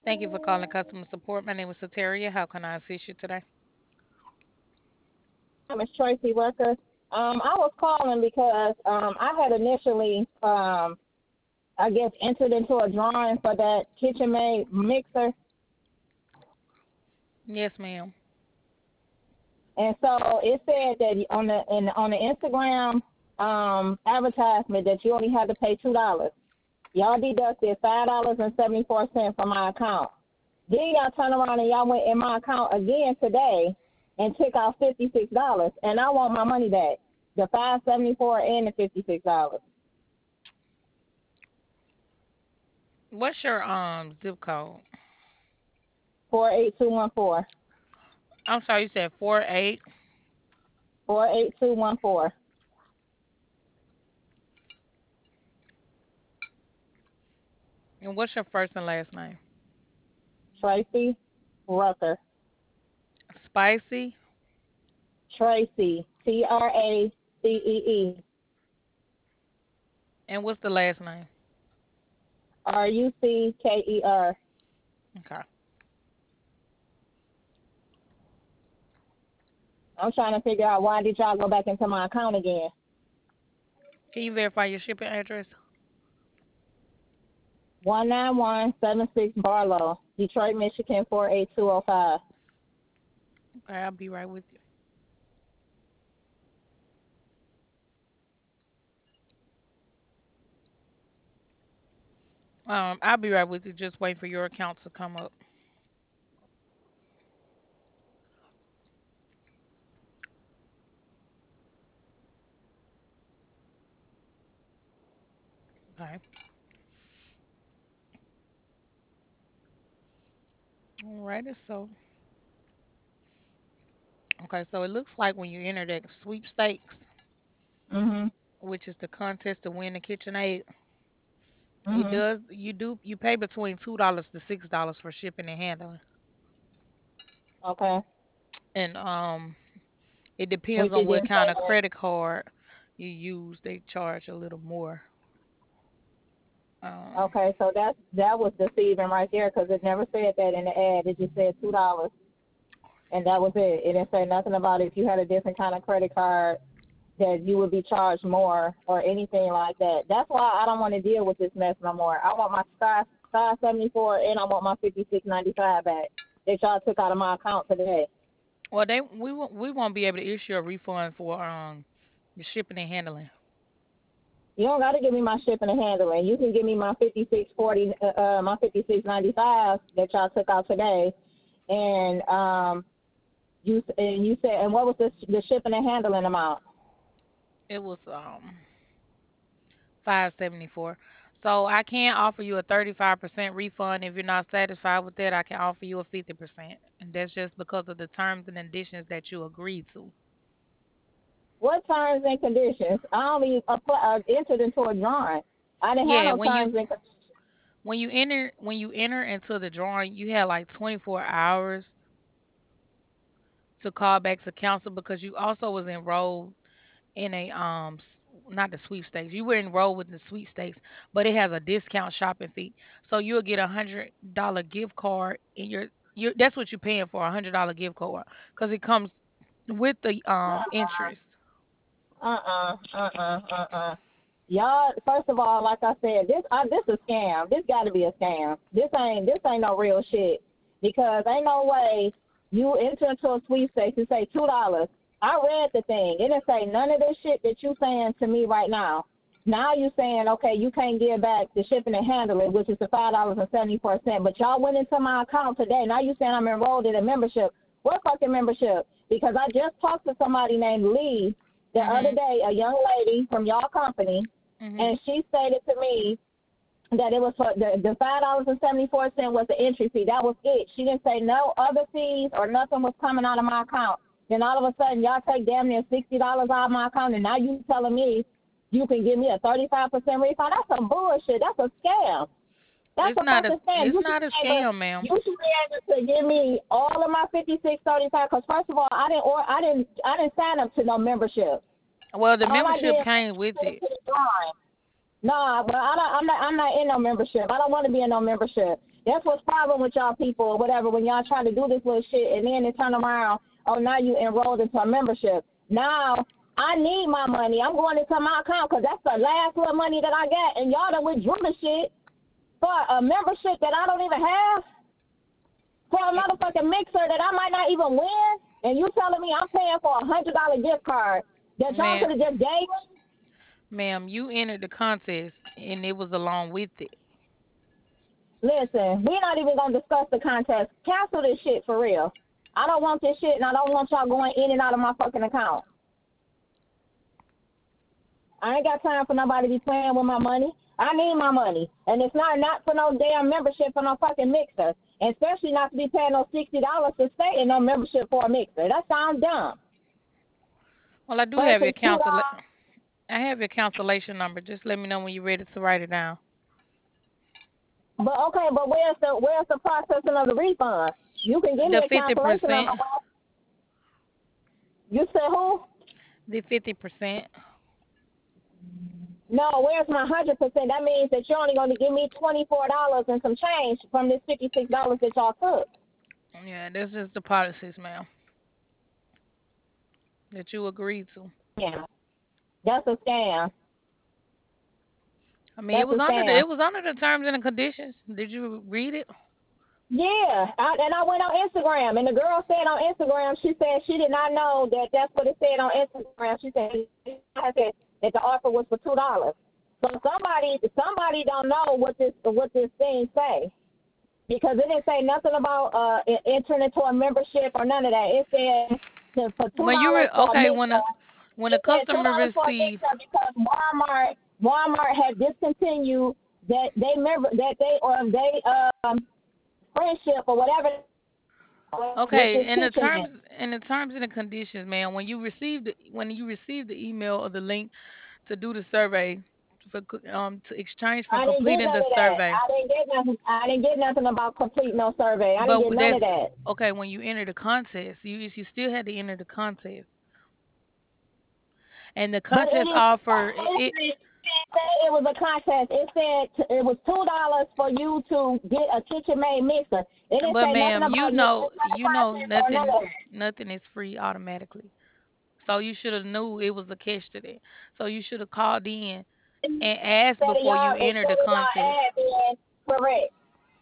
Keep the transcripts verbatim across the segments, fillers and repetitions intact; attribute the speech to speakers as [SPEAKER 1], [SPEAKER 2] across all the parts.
[SPEAKER 1] Thank you for calling customer support. My name is Soteria. How can I assist you today?
[SPEAKER 2] My name is Tracy Rucker. Um, I was calling because um, I had initially, um, I guess, entered into a drawing for that KitchenMaid mixer,
[SPEAKER 1] Yes, ma'am.
[SPEAKER 2] and so it said that on the in, on the Instagram um, advertisement that you only had to pay two dollars. Y'all deducted five dollars and seventy four cents from my account. Then y'all turn around and y'all went in my account again today and took out fifty six dollars, and I want my money back, the five seventy four and the fifty six dollars.
[SPEAKER 1] What's your um zip code?
[SPEAKER 2] Four eight two one four.
[SPEAKER 1] I'm sorry, you said four eight.
[SPEAKER 2] Four eight two one four.
[SPEAKER 1] And what's your first and last name?
[SPEAKER 2] Tracy Rucker.
[SPEAKER 1] Spicy.
[SPEAKER 2] Tracy. T R A C E E.
[SPEAKER 1] And what's the last name?
[SPEAKER 2] R U C K E R.
[SPEAKER 1] Okay.
[SPEAKER 2] I'm trying to figure out why did y'all go back into my account again.
[SPEAKER 1] Can you verify your shipping address?
[SPEAKER 2] One nine one seven six Barlow, Detroit, Michigan four eight two zero five.
[SPEAKER 1] Okay, I'll be right with you. Um, I'll be right with you. Just wait for your account to come up. Okay. Alrighty. So, okay. So it looks like when you enter that sweepstakes,
[SPEAKER 2] Mhm.
[SPEAKER 1] which is the contest to win the KitchenAid, it
[SPEAKER 2] Mhm.
[SPEAKER 1] does. You do. You pay between two dollars to six dollars for shipping and handling,
[SPEAKER 2] Okay.
[SPEAKER 1] and um, it depends
[SPEAKER 2] Which
[SPEAKER 1] on
[SPEAKER 2] it
[SPEAKER 1] what
[SPEAKER 2] didn't say
[SPEAKER 1] kind of
[SPEAKER 2] that.
[SPEAKER 1] credit card you use. They charge a little more. Um,
[SPEAKER 2] Okay, so that that was deceiving right there because it never said that in the ad. It just said two dollars, and that was it. It didn't say nothing about if you had a different kind of credit card that you would be charged more or anything like that. That's why I don't want to deal with this mess no more. I want my Sky Sky seventy four and I want my fifty six ninety five back that y'all took out of my account today.
[SPEAKER 1] well, they we won't we won't be able to issue a refund for um the shipping and handling.
[SPEAKER 2] You don't got to give me my shipping and handling. You can give me my fifty six forty, uh, uh, my fifty six ninety five that y'all took out today, and um, you and you said, and what was the the shipping and handling amount?
[SPEAKER 1] It was um five seventy four. So I can offer you a thirty five percent refund if you're not satisfied with that. I can offer you a fifty percent, and that's just because of the terms and conditions that you agreed to.
[SPEAKER 2] What terms and conditions? I only apply, uh, entered into a drawing. I didn't have
[SPEAKER 1] Yeah,
[SPEAKER 2] no
[SPEAKER 1] when you
[SPEAKER 2] terms and conditions.
[SPEAKER 1] when you enter when you enter into the drawing, you had like twenty four hours to call back to council because you also was enrolled in a um s- not the sweepstakes. You were enrolled with the sweepstakes, but it has a discount shopping fee. So you'll get a hundred dollar gift card in your you that's what you're paying for, a hundred dollar gift card. Because it comes with the um interest.
[SPEAKER 2] Uh-uh, uh-uh, uh-uh. Y'all, first of all, like I said, this uh, this a scam. This got to be a scam. This ain't this ain't no real shit because ain't no way you enter into a sweepstakes and say two dollars. I read the thing. It didn't say none of this shit that you saying to me right now. Now you saying okay, you can't give back the shipping and handling, which is the five dollars and seventy four cent. But y'all went into my account today. Now you saying I'm enrolled in a membership. What fucking membership? Because I just talked to somebody named Lee the other
[SPEAKER 1] Mhm.
[SPEAKER 2] day, a young lady from y'all company,
[SPEAKER 1] Mhm.
[SPEAKER 2] and she stated to me that it was for the the five dollars and seventy four cent was the entry fee. That was it. She didn't say no other fees or nothing was coming out of my account. Then all of a sudden, y'all take damn near sixty dollars out of my account, and now you telling me you can give me a thirty five percent refund? That's some bullshit. That's a scam. That's
[SPEAKER 1] It's
[SPEAKER 2] a
[SPEAKER 1] not a
[SPEAKER 2] fucking scam.
[SPEAKER 1] it's
[SPEAKER 2] You should
[SPEAKER 1] not a
[SPEAKER 2] be able,
[SPEAKER 1] scam, ma'am.
[SPEAKER 2] you should be able to give me all of my fifty six thirty five. Because first of all, I didn't or I didn't I didn't sign up to no membership.
[SPEAKER 1] Well, the
[SPEAKER 2] All I
[SPEAKER 1] membership
[SPEAKER 2] did
[SPEAKER 1] came
[SPEAKER 2] was
[SPEAKER 1] with
[SPEAKER 2] pay
[SPEAKER 1] it.
[SPEAKER 2] to the drawing. No, but I don't, I'm not. I'm not in no membership. I don't want to be in no membership. That's what's problem with y'all people or whatever when y'all try to do this little shit and then they turn around, oh now you enrolled into a membership. Now I need my money. I'm going into my account because that's the last little money that I got, and y'all done withdrew the shit for a membership that I don't even have, for a motherfucking mixer that I might not even win, and you telling me I'm paying for a hundred dollar gift card that y'all
[SPEAKER 1] Man,
[SPEAKER 2] could have just gave me?
[SPEAKER 1] ma'am, you entered the contest and it was along with it.
[SPEAKER 2] Listen, we're not even gonna discuss the contest. Cancel this shit for real. I don't want this shit, and I don't want y'all going in and out of my fucking account. I ain't got time for nobody to be playing with my money. I need my money, and it's not not for no damn membership for no fucking mixer, and especially not to be paying no sixty dollars to stay in no membership for a mixer. That sounds dumb.
[SPEAKER 1] Well, I do have your
[SPEAKER 2] Versus two
[SPEAKER 1] cancel.
[SPEAKER 2] dollars.
[SPEAKER 1] I have your cancellation number. Just let me know when you're ready to write it down.
[SPEAKER 2] But okay, but where's the where's the processing of the refund? You can give me
[SPEAKER 1] The
[SPEAKER 2] a
[SPEAKER 1] fifty
[SPEAKER 2] cancellation number.
[SPEAKER 1] percent.
[SPEAKER 2] You said who?
[SPEAKER 1] The fifty percent.
[SPEAKER 2] No, where's my hundred percent? That means that you're only going to give me twenty four dollars and some change from this fifty six dollars that y'all took.
[SPEAKER 1] Yeah, that's just the policies, ma'am, that you agreed to.
[SPEAKER 2] Yeah, that's a scam.
[SPEAKER 1] I mean, it
[SPEAKER 2] That's
[SPEAKER 1] was
[SPEAKER 2] a
[SPEAKER 1] under the
[SPEAKER 2] scam.
[SPEAKER 1] it was under the terms and the conditions. Did you read it?
[SPEAKER 2] Yeah, I, and I went on Instagram, and the girl said on Instagram, she said she did not know that that's what it said on Instagram. She said, I said that the offer was for two dollars. So somebody, somebody don't know what this what this thing say, because it didn't say nothing about uh entering into a membership or none of that. It said to, for two
[SPEAKER 1] When you
[SPEAKER 2] dollars
[SPEAKER 1] re-
[SPEAKER 2] for a
[SPEAKER 1] okay, when
[SPEAKER 2] mixer.
[SPEAKER 1] a when a
[SPEAKER 2] It said two
[SPEAKER 1] customer
[SPEAKER 2] dollars for a
[SPEAKER 1] receive
[SPEAKER 2] mixer because Walmart Walmart had discontinued that they member that they or they um friendship or whatever with this
[SPEAKER 1] okay, in the
[SPEAKER 2] kitchen.
[SPEAKER 1] terms in the terms and the conditions, man, when you received the, when you received the email or the link to do the survey for co- um to exchange for
[SPEAKER 2] I didn't get
[SPEAKER 1] completing
[SPEAKER 2] none
[SPEAKER 1] the
[SPEAKER 2] of that.
[SPEAKER 1] survey.
[SPEAKER 2] I didn't get nothing. I didn't get nothing about complete no survey. I didn't
[SPEAKER 1] But
[SPEAKER 2] get none of
[SPEAKER 1] that's
[SPEAKER 2] that.
[SPEAKER 1] okay when you enter the contest. You you still had to enter the contest, and the
[SPEAKER 2] But it
[SPEAKER 1] contest
[SPEAKER 2] is.
[SPEAKER 1] offer it,
[SPEAKER 2] It
[SPEAKER 1] it
[SPEAKER 2] didn't say it was a contest. It said it was two dollars for you to get a kitchen made mixer. It didn't
[SPEAKER 1] but
[SPEAKER 2] say nothing
[SPEAKER 1] ma'am, you
[SPEAKER 2] about you
[SPEAKER 1] know
[SPEAKER 2] entering the
[SPEAKER 1] you know
[SPEAKER 2] contest or none
[SPEAKER 1] nothing
[SPEAKER 2] of that.
[SPEAKER 1] nothing is free automatically. So you should have knew it was a catch to that. So you should have called in and asked
[SPEAKER 2] Instead of
[SPEAKER 1] before you
[SPEAKER 2] y'all,
[SPEAKER 1] entered the
[SPEAKER 2] instead of y'all
[SPEAKER 1] contest.
[SPEAKER 2] ad being correct.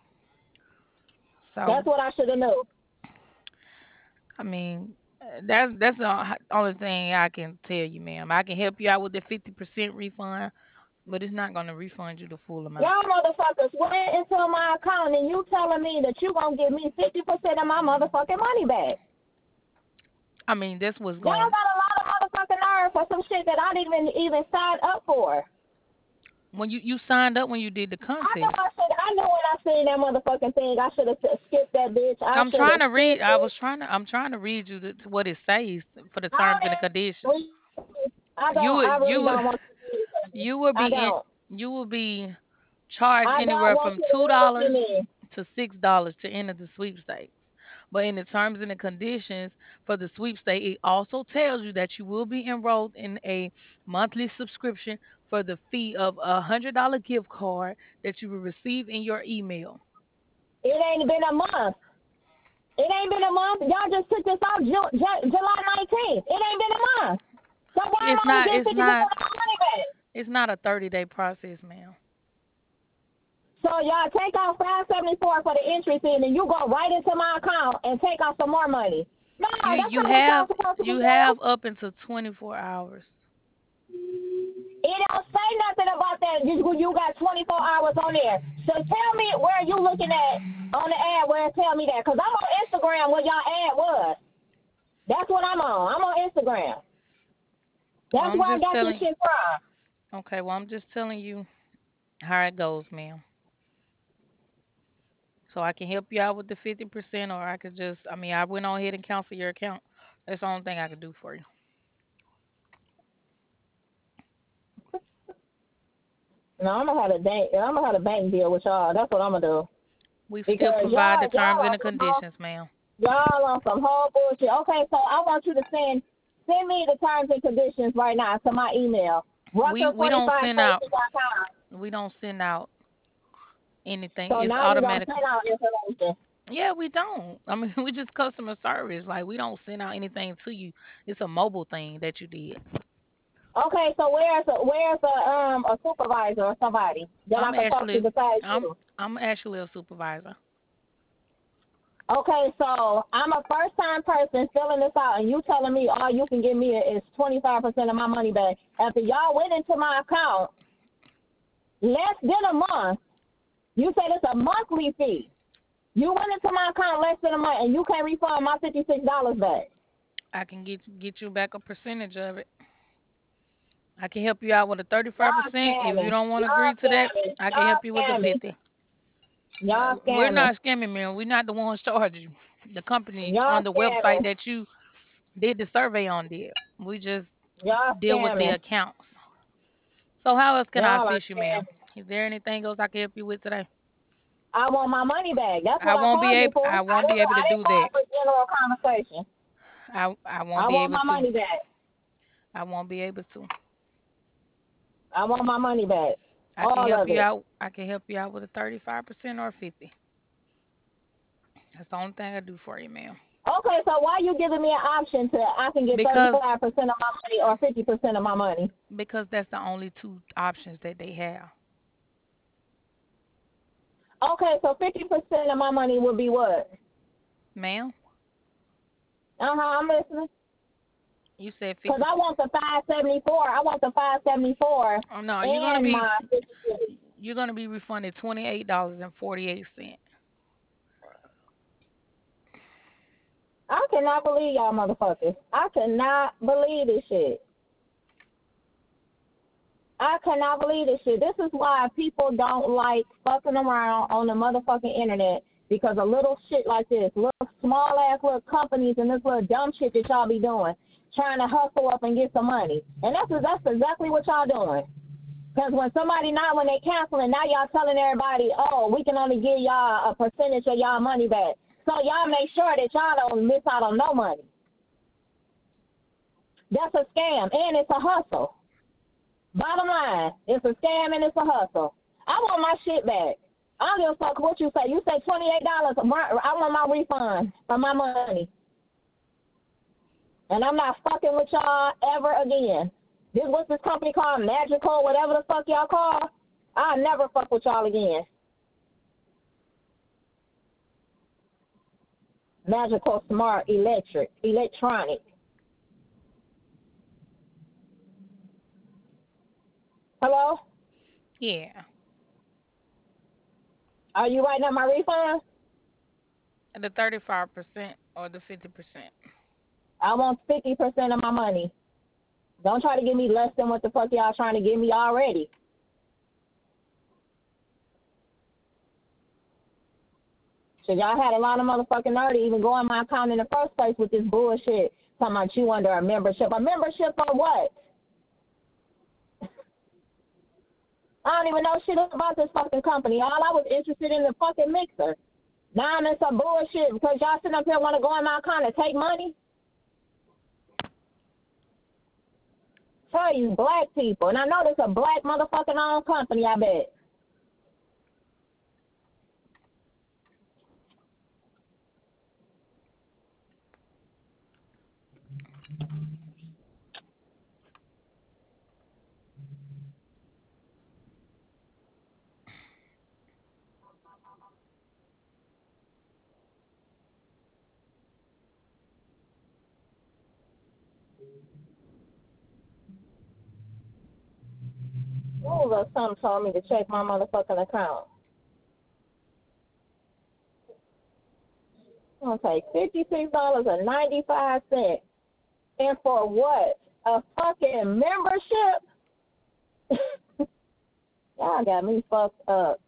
[SPEAKER 1] So
[SPEAKER 2] That's what I should have knew.
[SPEAKER 1] I mean, uh, that's that's the h- only thing I can tell you, ma'am. I can help you out with the fifty percent refund, but it's not gonna refund you the full amount.
[SPEAKER 2] Y'all motherfuckers went into my account and you telling me that you gonna give me fifty percent of my motherfucking money back.
[SPEAKER 1] I mean, that's what's
[SPEAKER 2] Y'all
[SPEAKER 1] going.
[SPEAKER 2] got a lot of motherfucking nerve for some shit that I didn't even even sign up for.
[SPEAKER 1] When you you signed up when you did the
[SPEAKER 2] I know I
[SPEAKER 1] contest.
[SPEAKER 2] should. I know when I seen that motherfucking thing, I should have skipped that bitch. I
[SPEAKER 1] I'm
[SPEAKER 2] should
[SPEAKER 1] trying
[SPEAKER 2] have
[SPEAKER 1] to read.
[SPEAKER 2] skipped
[SPEAKER 1] I
[SPEAKER 2] it.
[SPEAKER 1] was trying to. I'm trying to read you the, to what it says for the
[SPEAKER 2] I
[SPEAKER 1] terms and the conditions.
[SPEAKER 2] didn't. I
[SPEAKER 1] You
[SPEAKER 2] don't. I
[SPEAKER 1] would
[SPEAKER 2] really
[SPEAKER 1] you would
[SPEAKER 2] don't want you to read it to me.
[SPEAKER 1] you will
[SPEAKER 2] I
[SPEAKER 1] be in.
[SPEAKER 2] don't.
[SPEAKER 1] You will be charged
[SPEAKER 2] I don't
[SPEAKER 1] anywhere
[SPEAKER 2] want
[SPEAKER 1] from
[SPEAKER 2] you to
[SPEAKER 1] two
[SPEAKER 2] read it to
[SPEAKER 1] dollars
[SPEAKER 2] me.
[SPEAKER 1] to six dollars to enter the sweepstakes. But in the terms and the conditions for the sweepstake, it also tells you that you will be enrolled in a monthly subscription for the fee of a hundred dollar gift card that you will receive in your email.
[SPEAKER 2] It ain't been a month. It ain't been a month. Y'all just took this off Ju- Ju- July nineteenth. It ain't been a month. So why am
[SPEAKER 1] It's
[SPEAKER 2] I only
[SPEAKER 1] not.
[SPEAKER 2] getting
[SPEAKER 1] It's
[SPEAKER 2] fifty percent
[SPEAKER 1] not.
[SPEAKER 2] of my money back?
[SPEAKER 1] It's not a thirty day process, ma'am.
[SPEAKER 2] So y'all take off five seventy four for the entry fee, and then you go right into my account and take off some more money. No,
[SPEAKER 1] You
[SPEAKER 2] that's
[SPEAKER 1] you
[SPEAKER 2] not what y'all
[SPEAKER 1] have
[SPEAKER 2] supposed to be
[SPEAKER 1] you
[SPEAKER 2] doing.
[SPEAKER 1] have up until twenty-four hours.
[SPEAKER 2] It don't say nothing about that. You, you got twenty-four hours on there. So tell me where you looking at on the ad where it tell me that. Because I'm on Instagram where y'all ad was. That's what I'm on. I'm on Instagram.
[SPEAKER 1] Well,
[SPEAKER 2] That's
[SPEAKER 1] I'm
[SPEAKER 2] where I
[SPEAKER 1] just
[SPEAKER 2] got this
[SPEAKER 1] telling.
[SPEAKER 2] shit from.
[SPEAKER 1] Okay, well, I'm just telling you how it goes, ma'am. So I can help you out with the fifty percent, or I could just, I mean, I went on ahead and cancel your account. That's the only thing I could do for you.
[SPEAKER 2] No, I'm gonna have a bank. I'm gonna have a bank deal with y'all. That's what I'm gonna do.
[SPEAKER 1] We still
[SPEAKER 2] Because
[SPEAKER 1] provide
[SPEAKER 2] y'all,
[SPEAKER 1] the
[SPEAKER 2] y'all
[SPEAKER 1] terms and
[SPEAKER 2] on
[SPEAKER 1] the
[SPEAKER 2] some whole,
[SPEAKER 1] conditions, ma'am.
[SPEAKER 2] y'all on some whole bullshit. Okay, so I want you to send send me the terms and conditions right now to my email.
[SPEAKER 1] We
[SPEAKER 2] Rucker
[SPEAKER 1] we
[SPEAKER 2] forty
[SPEAKER 1] don't
[SPEAKER 2] five
[SPEAKER 1] send out
[SPEAKER 2] dot com.
[SPEAKER 1] we don't send out anything.
[SPEAKER 2] So
[SPEAKER 1] It's
[SPEAKER 2] now you don't
[SPEAKER 1] automatic.
[SPEAKER 2] send out information.
[SPEAKER 1] Yeah, we don't. I mean, we just customer service. Like we don't send out anything to you. It's a mobile thing that you did.
[SPEAKER 2] Okay, so where's a, where's a um a supervisor or somebody that I
[SPEAKER 1] I'm
[SPEAKER 2] can talk to
[SPEAKER 1] actually,
[SPEAKER 2] besides
[SPEAKER 1] I'm,
[SPEAKER 2] you?
[SPEAKER 1] I'm actually a supervisor.
[SPEAKER 2] Okay, so I'm a first time person filling this out, and you telling me all you can give me is twenty five percent of my money back. After y'all went into my account less than a month, you said it's a monthly fee. You went into my account less than a month, and you can't refund my fifty six dollars back.
[SPEAKER 1] I can get get you back a percentage of it. I can help you out with a
[SPEAKER 2] Y'all
[SPEAKER 1] thirty-five percent. If you
[SPEAKER 2] scamming.
[SPEAKER 1] don't want to
[SPEAKER 2] Y'all
[SPEAKER 1] agree to that,
[SPEAKER 2] scamming.
[SPEAKER 1] I can
[SPEAKER 2] Y'all
[SPEAKER 1] help you with the
[SPEAKER 2] scamming.
[SPEAKER 1] fifty.
[SPEAKER 2] Y'all
[SPEAKER 1] Uh, we're
[SPEAKER 2] scamming.
[SPEAKER 1] not scamming, man. We're not the ones charging you. The company
[SPEAKER 2] Y'all
[SPEAKER 1] on the website
[SPEAKER 2] scamming.
[SPEAKER 1] that you did the survey on did. We just
[SPEAKER 2] Y'all
[SPEAKER 1] deal with the
[SPEAKER 2] scamming.
[SPEAKER 1] accounts. So how else can I
[SPEAKER 2] Y'all are
[SPEAKER 1] assist you, ma'am?
[SPEAKER 2] scamming.
[SPEAKER 1] Is there anything else I can help you with today?
[SPEAKER 2] I want my money back. That's
[SPEAKER 1] I
[SPEAKER 2] what I
[SPEAKER 1] won't be
[SPEAKER 2] called you
[SPEAKER 1] able
[SPEAKER 2] for.
[SPEAKER 1] I
[SPEAKER 2] I
[SPEAKER 1] won't be
[SPEAKER 2] didn't
[SPEAKER 1] able to
[SPEAKER 2] I didn't
[SPEAKER 1] do
[SPEAKER 2] call
[SPEAKER 1] that.
[SPEAKER 2] for general conversation.
[SPEAKER 1] I I won't
[SPEAKER 2] I
[SPEAKER 1] be
[SPEAKER 2] want
[SPEAKER 1] able
[SPEAKER 2] my
[SPEAKER 1] to.
[SPEAKER 2] money back.
[SPEAKER 1] I won't be able to.
[SPEAKER 2] I want my money back.
[SPEAKER 1] I can
[SPEAKER 2] All
[SPEAKER 1] help
[SPEAKER 2] of
[SPEAKER 1] you
[SPEAKER 2] it.
[SPEAKER 1] out. I can help you out with a thirty-five percent or fifty. That's the only thing I do for you, ma'am.
[SPEAKER 2] Okay, so why you giving me an option to I can get thirty
[SPEAKER 1] Because
[SPEAKER 2] five percent of my money or fifty percent of my money?
[SPEAKER 1] because that's the only two options that they have.
[SPEAKER 2] Okay, so fifty percent of my money would be what?
[SPEAKER 1] Ma'am,
[SPEAKER 2] Uh huh. I'm listening.
[SPEAKER 1] you said
[SPEAKER 2] Cause
[SPEAKER 1] fifty.
[SPEAKER 2] I want the five seventy four. I want the five seventy four
[SPEAKER 1] Oh no, you're gonna
[SPEAKER 2] and
[SPEAKER 1] be
[SPEAKER 2] my fifty six.
[SPEAKER 1] you're gonna be refunded twenty-eight dollars and forty-eight cents.
[SPEAKER 2] I cannot believe y'all motherfuckers. I cannot believe this shit. I cannot believe this shit. This is why people don't like fucking around on the motherfucking internet because of little shit like this, little small ass little companies and this little dumb shit that y'all be doing, trying to hustle up and get some money. And that's that's exactly what y'all doing. Because when somebody not when they canceling, now y'all telling everybody, oh, we can only give y'all a percentage of y'all money back. So y'all make sure that y'all don't miss out on no money. That's a scam and it's a hustle. Bottom line, it's a scam and it's a hustle. I want my shit back. I don't give a fuck what you say. You say twenty-eight dollars. I want my refund of my money. And I'm not fucking with y'all ever again. This what's this company called? Magical, whatever the fuck y'all call. I'll never fuck with y'all again. Magical Smart Electric. Electronic. Hello?
[SPEAKER 1] Yeah,
[SPEAKER 2] Are you writing up my refund?
[SPEAKER 1] the thirty-five percent or the fifty percent.
[SPEAKER 2] I want fifty percent of my money. Don't try to give me less than what the fuck y'all trying to give me already. So y'all had a lot of motherfucking nerve to even go in my account in the first place with this bullshit. Talking about you under a membership. A membership for what? I don't even know shit about this fucking company. All I was interested in the fucking mixer. Now I'm in some bullshit because y'all sitting up here want to go in my account and take money. Tell you black people. And I know this a black motherfucking owned company, I bet. Ooh, or something told me to check my motherfucking account. Okay, fifty-six dollars and ninety-five cents. And for what? A fucking membership? Y'all got me fucked up.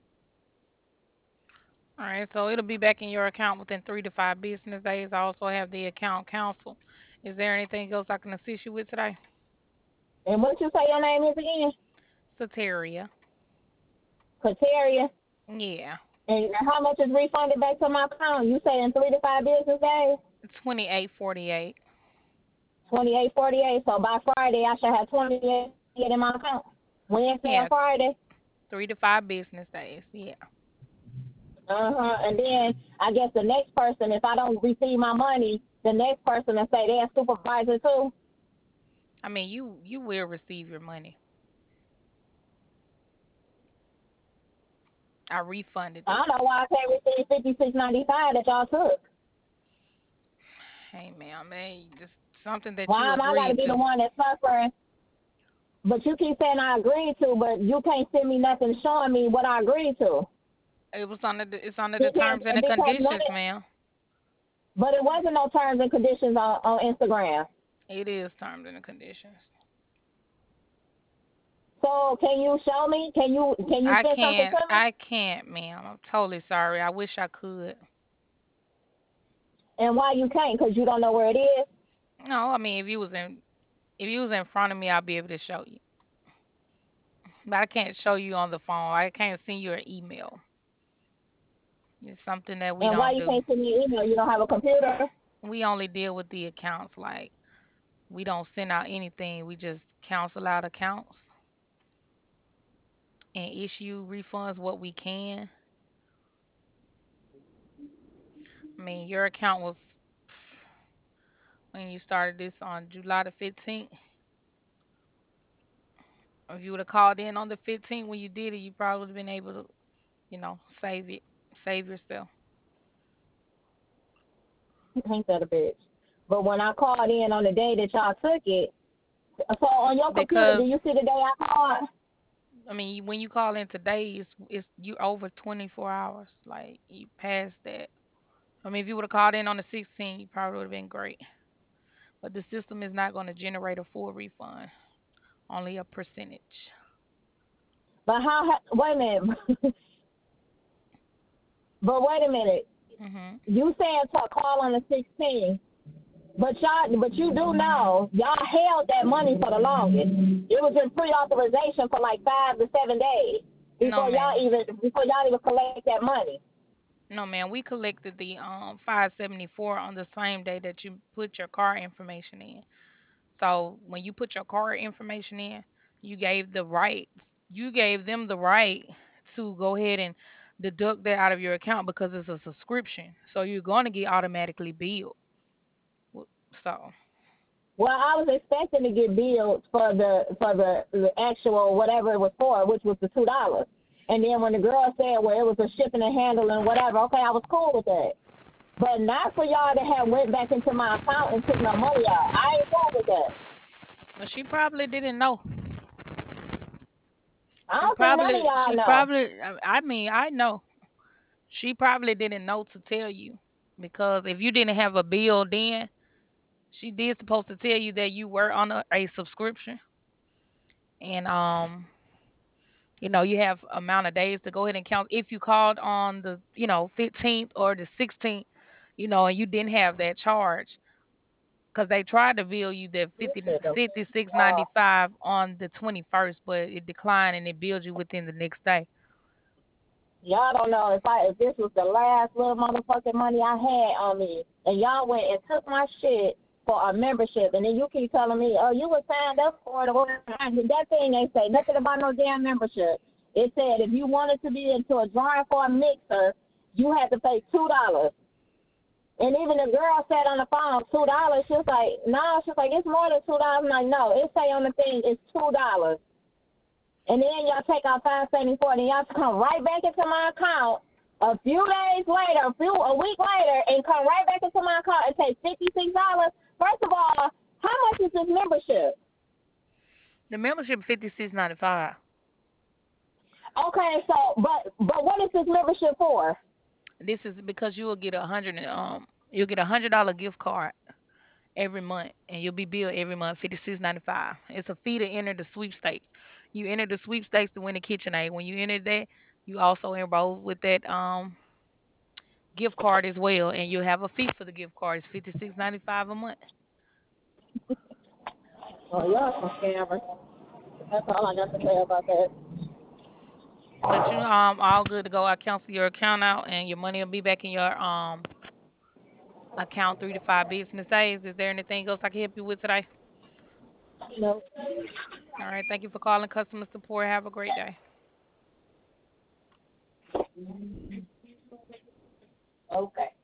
[SPEAKER 1] All right, so it'll be back in your account within three to five business days. I also have the account counsel. Is there anything else I can assist you with today?
[SPEAKER 2] And what you say your name is again?
[SPEAKER 1] Soteria.
[SPEAKER 2] Kateria.
[SPEAKER 1] Yeah,
[SPEAKER 2] And how much is refunded back to my account? You say in three to five business days?
[SPEAKER 1] twenty-eight forty-eight.
[SPEAKER 2] twenty-eight forty-eight. So by Friday, I should have twenty-eight in my account. Wednesday or
[SPEAKER 1] Yeah,
[SPEAKER 2] Friday?
[SPEAKER 1] Three to five business days. Yeah.
[SPEAKER 2] Uh huh. And then I guess the next person, if I don't receive my money, the next person will say they're a supervisor too.
[SPEAKER 1] I mean, you you will receive your money. I refunded
[SPEAKER 2] I
[SPEAKER 1] it.
[SPEAKER 2] don't know why I can't receive fifty six ninety five that y'all took.
[SPEAKER 1] Hey, man, man, just something that you
[SPEAKER 2] Why am I got to
[SPEAKER 1] agreed
[SPEAKER 2] be the
[SPEAKER 1] to.
[SPEAKER 2] one that's suffering? But you keep saying I agreed to, but you can't send me nothing showing me what I agreed to.
[SPEAKER 1] It was under the, it's under the
[SPEAKER 2] Because
[SPEAKER 1] terms and the
[SPEAKER 2] because none
[SPEAKER 1] conditions,
[SPEAKER 2] of,
[SPEAKER 1] ma'am.
[SPEAKER 2] but it wasn't no terms and conditions on, on Instagram.
[SPEAKER 1] It is terms and the conditions.
[SPEAKER 2] So can you show me? Can you can you
[SPEAKER 1] I
[SPEAKER 2] send something
[SPEAKER 1] can't.
[SPEAKER 2] to me?
[SPEAKER 1] I can't, ma'am. I'm totally sorry. I wish I could.
[SPEAKER 2] And why you can't? Because you don't know where it is.
[SPEAKER 1] No, I mean, if you was in if you was in front of me, I'll be able to show you. But I can't show you on the phone. I can't send you an email. It's something that we
[SPEAKER 2] And why
[SPEAKER 1] don't
[SPEAKER 2] you
[SPEAKER 1] do.
[SPEAKER 2] can't send me an email? You don't have a computer.
[SPEAKER 1] We only deal with the accounts. Like we don't send out anything. We just cancel out accounts and issue refunds what we can. I mean, your account was when you started this on July the fifteenth. If you would have called in on the fifteenth when you did it, you probably would have been able to, you know, save it, save yourself.
[SPEAKER 2] Ain't that a bitch? But when I called in on the day that y'all took it, so on your computer, do you
[SPEAKER 1] Because
[SPEAKER 2] see the day I called?
[SPEAKER 1] I mean, when you call in today, it's it's you over twenty-four hours. Like you passed that. I mean, if you would have called in on the sixteenth, you probably would have been great. But the system is not going to generate a full refund, only a percentage.
[SPEAKER 2] But how? Wait a minute. But wait a minute.
[SPEAKER 1] Mhm.
[SPEAKER 2] You saying to call on the sixteenth, but y'all, but you do know y'all held that money for the longest. It was in pre-authorization for like five to seven days
[SPEAKER 1] No,
[SPEAKER 2] before y'all
[SPEAKER 1] ma'am.
[SPEAKER 2] even before y'all even collect that money.
[SPEAKER 1] No, man. We collected the um five seventy-four on the same day that you put your car information in. So when you put your card information in, you gave the right, you gave them the right to go ahead and deduct that out of your account because it's a subscription. So you're going to get automatically billed. W- So,
[SPEAKER 2] Well, I was expecting to get billed for the for the, the actual whatever it was for, which was the two dollars. And then when the girl said, well, it was a shipping and handling, whatever. Okay, I was cool with that. But not for y'all to have went back into my account and took my money out. I ain't cool with that.
[SPEAKER 1] but she probably didn't know.
[SPEAKER 2] I
[SPEAKER 1] She
[SPEAKER 2] don't think none of
[SPEAKER 1] probably,
[SPEAKER 2] y'all
[SPEAKER 1] she
[SPEAKER 2] know.
[SPEAKER 1] probably, I I mean, I know. She probably didn't know to tell you because if you didn't have a bill then, she did supposed to tell you that you were on a, a subscription and um you know, you have amount of days to go ahead and count. If you called on the, you know, fifteenth or the sixteenth, you know, and you didn't have that charge, because they tried to bill you that
[SPEAKER 2] This
[SPEAKER 1] fifty
[SPEAKER 2] shit don't
[SPEAKER 1] fifty six ninety
[SPEAKER 2] wow.
[SPEAKER 1] five on the twenty-first, but it declined and it billed you within the next day.
[SPEAKER 2] Y'all don't know if I if this was the last little motherfucking money I had on me, and y'all went and took my shit for a membership, and then you keep telling me, oh, you were signed up for it. Or whatever. That thing ain't say nothing about no damn membership. It said if you wanted to be into a drawing for a mixer, you had to pay two dollars. And even the girl said on the phone, two dollars. She was like, no, she's like, it's more than two dollars. I'm like, no, it say on the thing it's two dollars. And then y'all take out five seventy four, and y'all come right back into my account a few days later, a few a week later, and come right back into my account and take fifty six dollars. First of all, how much is this membership?
[SPEAKER 1] The membership fifty-six ninety-five.
[SPEAKER 2] Okay, so but but what is this membership for?
[SPEAKER 1] This is because you will get a hundred and um you'll get a hundred dollar gift card every month and you'll be billed every month fifty-six ninety-five. It's a fee to enter the sweepstakes. You enter the sweepstakes to win a KitchenAid. When you enter that, you also enroll with that um gift card as well, and you'll have a fee for the gift card. It's fifty-six ninety-five a month.
[SPEAKER 2] Oh, y'all some scammers. That's all I got to say about that.
[SPEAKER 1] But you um all good to go. I cancel your account out and your money will be back in your um account three to five business days. Is there anything else I can help you with today?
[SPEAKER 2] You know.
[SPEAKER 1] All right, thank you for calling customer support. Have a great day.
[SPEAKER 2] Okay.